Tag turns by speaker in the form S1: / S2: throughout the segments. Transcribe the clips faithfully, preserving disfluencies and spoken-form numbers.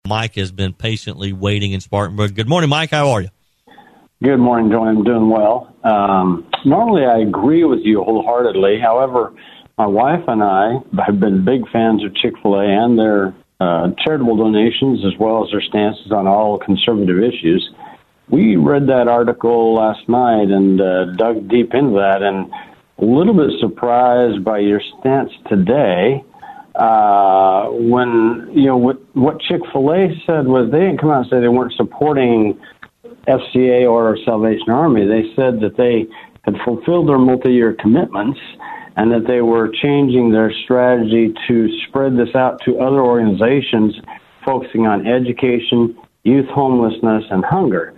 S1: Mike has been patiently waiting in Spartanburg. Good morning, Mike. How are you?
S2: Good morning, Joey. I'm doing well. Um, normally, I agree with you wholeheartedly. However, my wife and I have been big fans of Chick-fil-A and their uh, charitable donations, as well as their stances on all conservative issues. We read that article last night and uh, dug deep into that, and a little bit surprised by your stance today. Uh, when, you know, what, what Chick-fil-A said was they didn't come out and say they weren't supporting F C A or Salvation Army. They said that they had fulfilled their multi-year commitments and that they were changing their strategy to spread this out to other organizations focusing on education, youth homelessness, and hunger.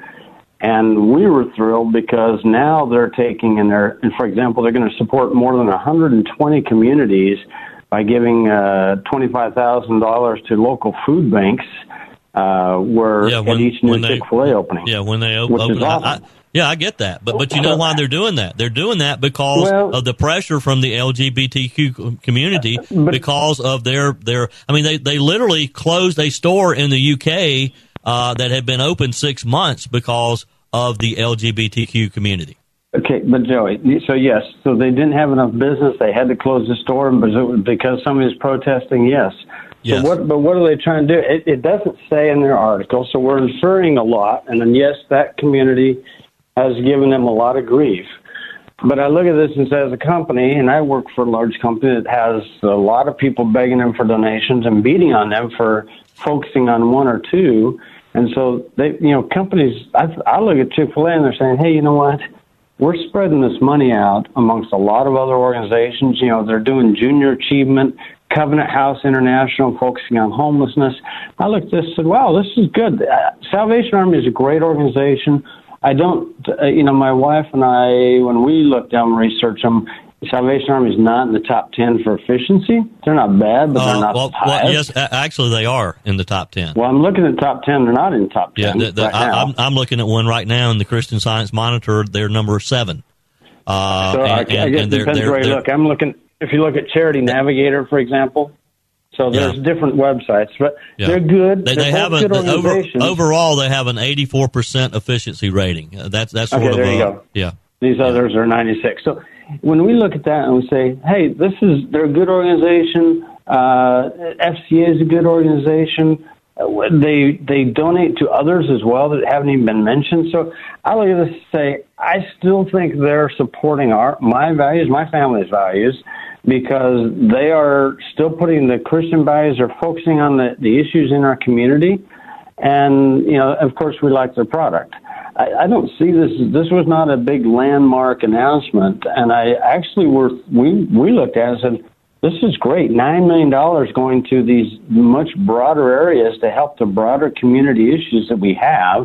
S2: And we were thrilled because now they're taking, and they're, and for example, they're going to support more than one hundred twenty communities by giving uh, twenty-five thousand dollars to local food banks uh, where
S1: yeah, when,
S2: at each new
S1: they,
S2: Chick-fil-A opening.
S1: Yeah, when they op-
S2: which
S1: open.
S2: Is awesome.
S1: I, I, yeah, I get that. But but you know why they're doing that? They're doing that because
S2: well,
S1: of the pressure from the L G B T Q community,
S2: but,
S1: because of their, their – I mean, they, they literally closed a store in the U K uh, that had been open six months because of the L G B T Q community.
S2: Okay, but Joey, so yes, so they didn't have enough business. They had to close the store because somebody was protesting, yes.
S1: Yes.
S2: So what, but what are they trying to do? It, it doesn't say in their article, so we're inferring a lot. And then, yes, that community has given them a lot of grief. But I look at this and say, as a company, and I work for a large company that has a lot of people begging them for donations and beating on them for focusing on one or two. And so, they, you know, companies, I, I look at Chick-fil-A and they're saying, hey, you know what? We're spreading this money out amongst a lot of other organizations. You know, they're doing junior achievement, Covenant House International, focusing on homelessness. I looked at this and said, wow, this is good. Uh, Salvation Army is a great organization. I don't, uh, you know, my wife and I, when we looked down and researched them, Salvation Army is not in the top ten for efficiency. They're not bad, but they're uh, not
S1: well,
S2: the highest.
S1: Well, yes, actually they are in the top ten.
S2: Well, I'm looking at the top ten. They're not in the top ten.
S1: Yeah, the, the,
S2: right
S1: I,
S2: now.
S1: I'm, I'm looking at one right now in the Christian Science Monitor. They're number seven. Uh,
S2: so
S1: and,
S2: I,
S1: and,
S2: I guess
S1: and
S2: it depends
S1: they're,
S2: where you
S1: they're,
S2: look. I'm looking, if you look at Charity Navigator, for example, so there's
S1: yeah.
S2: different websites, but
S1: yeah.
S2: they're good.
S1: They,
S2: they're
S1: they have a,
S2: good
S1: the, over,
S2: organizations.
S1: overall, they have an eighty-four percent efficiency rating. Uh, that's that's sort
S2: okay,
S1: of
S2: there
S1: a,
S2: you go.
S1: Yeah.
S2: These
S1: yeah.
S2: others are ninety-six. So when we look at that and we say, hey, this is, they're a good organization. Uh, F C A is a good organization. Uh, they they donate to others as well that haven't even been mentioned. So I look at this and say, I still think they're supporting our my values, my family's values, because they are still putting the Christian values, they're focusing on the, the issues in our community. And, you know, of course, we like their product. I, I don't see this. This was not a big landmark announcement. And I actually were, we, we looked at it and said, this is great. nine million dollars going to these much broader areas to help the broader community issues that we have.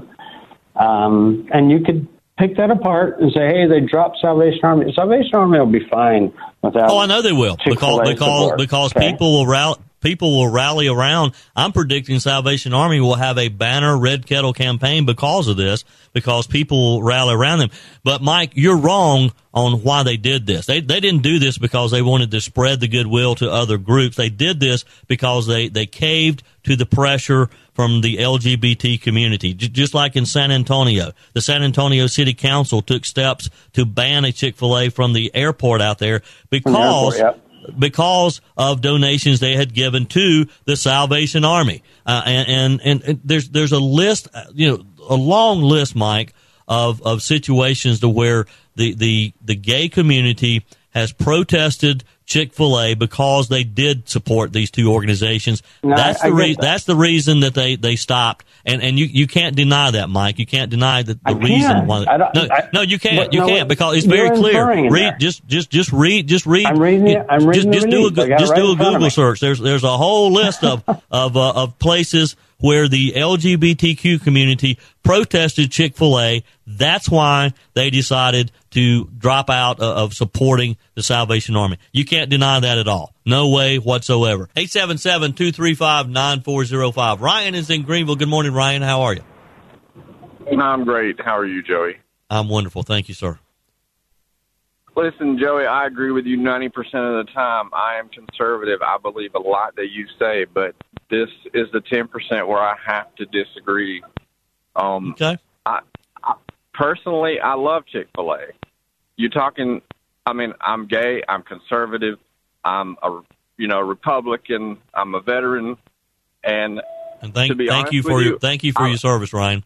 S2: Um, and you could pick that apart and say, hey, they dropped Salvation Army. Salvation Army will be fine without.
S1: Oh, I know they will, because because
S2: support.
S1: because
S2: okay.
S1: people will rally. People will rally around. I'm predicting Salvation Army will have a banner Red Kettle campaign because of this, because people will rally around them. But, Mike, you're wrong on why they did this. They they didn't do this because they wanted to spread the goodwill to other groups. They did this because they, they caved to the pressure from the L G B T community. J- just like in San Antonio. The San Antonio City Council took steps to ban a Chick-fil-A from the airport out there because...
S2: The airport, yep.
S1: because of donations they had given to the Salvation Army. Uh, and, and, and there's, there's a list, you know, a long list, Mike, of, of situations to where the, the, the gay community has protested Chick-fil-A because they did support these two organizations.
S2: No,
S1: that's
S2: I,
S1: the
S2: I
S1: reason.
S2: that.
S1: That's the reason that they, they stopped. And and you, you can't deny that, Mike. You can't deny that the
S2: I
S1: reason
S2: can't.
S1: why.
S2: I don't,
S1: no,
S2: I,
S1: no, you can't.
S2: But,
S1: you
S2: no,
S1: can't because it's
S2: you're
S1: very clear.
S2: inferring in
S1: Read
S2: there.
S1: just just just read just read.
S2: I'm reading it. I'm reading
S1: just,
S2: the
S1: just do a
S2: release. I got it
S1: just
S2: right
S1: do a
S2: in front of
S1: Google
S2: me.
S1: search. There's there's a whole list of of uh, of places where the L G B T Q community protested Chick-fil-A. That's why they decided to drop out of supporting the Salvation Army. You can't deny that at all. No way whatsoever. eight seven seven, two three five, nine four zero five. Ryan is in Greenville. Good morning, Ryan. How are you?
S3: I'm great. How are you, Joey?
S1: I'm wonderful. Thank you, sir.
S3: Listen, Joey, I agree with you ninety percent of the time. I am conservative. I believe a lot that you say, but this is the ten percent where I have to disagree. Um,
S1: okay.
S3: I, I, personally, I love Chick-fil-A. You're talking, I mean, I'm gay, I'm conservative, I'm a, you know, Republican, I'm a veteran, and,
S1: and thank,
S3: to be
S1: thank
S3: honest
S1: you for
S3: with
S1: your
S3: you,
S1: thank you for
S3: I,
S1: your service, Ryan.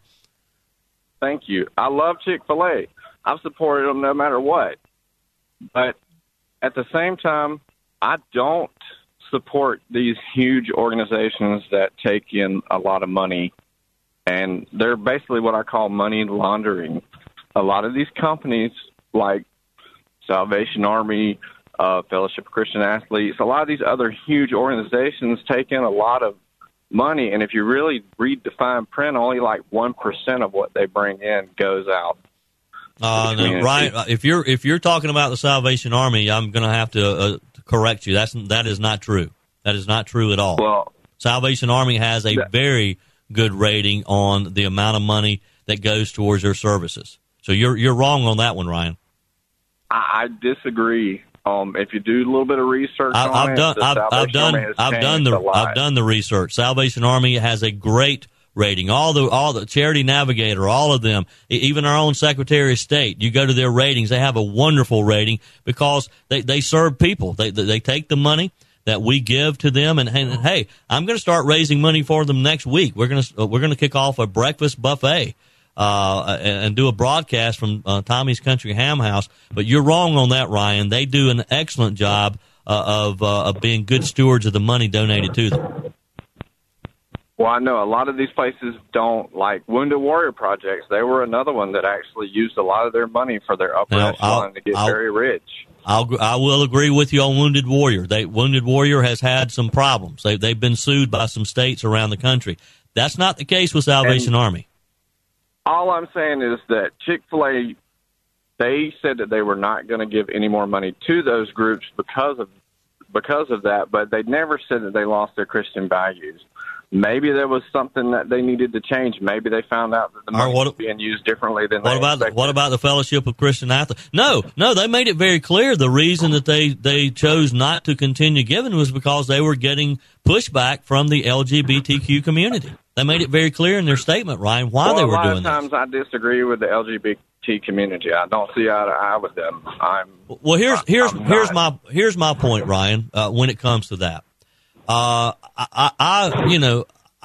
S3: Thank you. I love Chick-fil-A. I've supported them no matter what. But at the same time, I don't support these huge organizations that take in a lot of money, and they're basically what I call money laundering. A lot of these companies, like Salvation Army, uh, Fellowship of Christian Athletes, a lot of these other huge organizations take in a lot of money, and if you really read the fine print, only like one percent of what they bring in goes out.
S1: Uh, no, Ryan, if you're if you're talking about the Salvation Army, I'm going to have to uh, correct you. That's that is not true. That is not true at all.
S3: Well,
S1: Salvation Army has a
S3: that,
S1: very good rating on the amount of money that goes towards their services. So you're you're wrong on that one, Ryan.
S3: I, I disagree. Um, if you do a little bit of research
S1: I,
S3: on
S1: I've
S3: it,
S1: done
S3: the
S1: I've, I've done I've done the I've done the research. Salvation Army has a great rating. All the all the Charity Navigator, all of them, even our own Secretary of State. You go to their ratings; they have a wonderful rating because they, they serve people. They they take the money that we give to them, and, and hey, I'm going to start raising money for them next week. We're going to we're going to kick off a breakfast buffet uh, and, and do a broadcast from uh, Tommy's Country Ham House. But you're wrong on that, Ryan. They do an excellent job uh, of uh, of being good stewards of the money donated to them.
S3: Well, I know a lot of these places don't, like Wounded Warrior Projects. They were another one that actually used a lot of their money for their upper
S1: now,
S3: echelon
S1: I'll,
S3: to get
S1: I'll,
S3: very rich.
S1: I'll, I will agree with you on Wounded Warrior. They, Wounded Warrior has had some problems. They, they've been sued by some states around the country. That's not the case with Salvation
S3: and
S1: Army.
S3: All I'm saying is that Chick-fil-A, they said that they were not going to give any more money to those groups because of because of that, but they never said that they lost their Christian values. Maybe there was something that they needed to change. Maybe they found out that the money
S1: what,
S3: was being used differently than
S1: what
S3: they
S1: about
S3: expected.
S1: the, what about the Fellowship of Christian Athletes? No, no, they made it very clear the reason that they, they chose not to continue giving was because they were getting pushback from the L G B T Q community. They made it very clear in their statement, Ryan, why
S3: well,
S1: they were
S3: doing
S1: doing
S3: this. A lot of times
S1: this.
S3: I disagree with the L G B T community. I don't see eye to eye with them. I'm
S1: well. Here's here's
S3: I'm
S1: here's
S3: not.
S1: my here's my point, Ryan. Uh, when it comes to that, uh, I, I, I you know.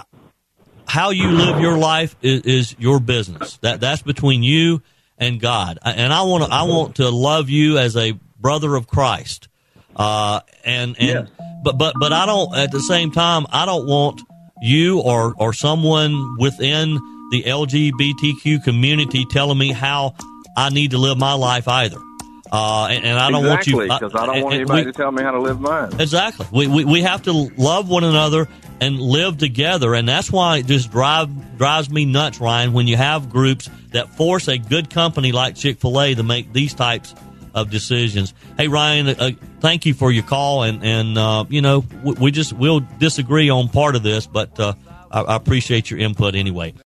S1: How you live your life is, is your business. That that's between you and God. And I want to I want to love you as a brother of Christ. Uh, and and
S3: yeah.
S1: but but but I don't. At the same time, I don't want you or or someone within the L G B T Q community telling me how I need to live my life either. Uh, and, and I don't
S3: exactly,
S1: want you
S3: because I don't want anybody
S1: we,
S3: to tell me how to live mine.
S1: Exactly. We, we we have to love one another and live together, and that's why it just drive drives me nuts, Ryan, when you have groups that force a good company like Chick-fil-A to make these types of decisions. Hey, Ryan, uh, thank you for your call, and and uh, you know we, we just we'll disagree on part of this, but uh, I, I appreciate your input anyway.